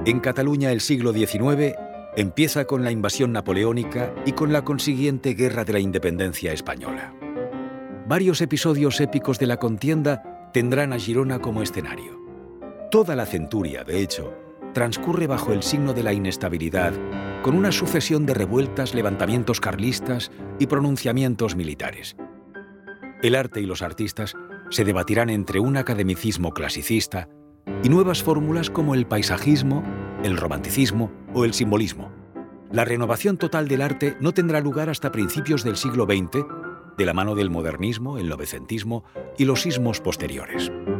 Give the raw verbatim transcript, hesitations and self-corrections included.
En Cataluña el siglo diecinueve empieza con la invasión napoleónica y con la consiguiente Guerra de la Independencia española. Varios episodios épicos de la contienda tendrán a Girona como escenario. Toda la centuria, de hecho, transcurre bajo el signo de la inestabilidad, con una sucesión de revueltas, levantamientos carlistas y pronunciamientos militares. El arte y los artistas se debatirán entre un academicismo clasicista y nuevas fórmulas como el paisajismo, el romanticismo o el simbolismo. La renovación total del arte no tendrá lugar hasta principios del siglo veinte, de la mano del modernismo, el novecentismo y los sismos posteriores.